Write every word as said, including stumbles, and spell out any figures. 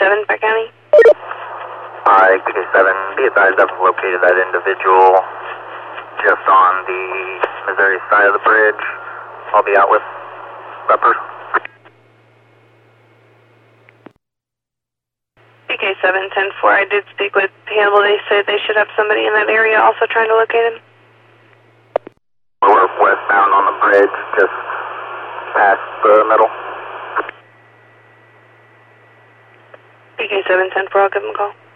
seven, Pike County. Alright, P K seven, be advised I've located that individual just on the Missouri side of the bridge. I'll be out with that person. P K seven, ten four, I did speak with Hannibal. They said they should have somebody in that area also trying to locate him. We're westbound on the bridge, just past the middle. P K seven, ten four, I'll give him a call.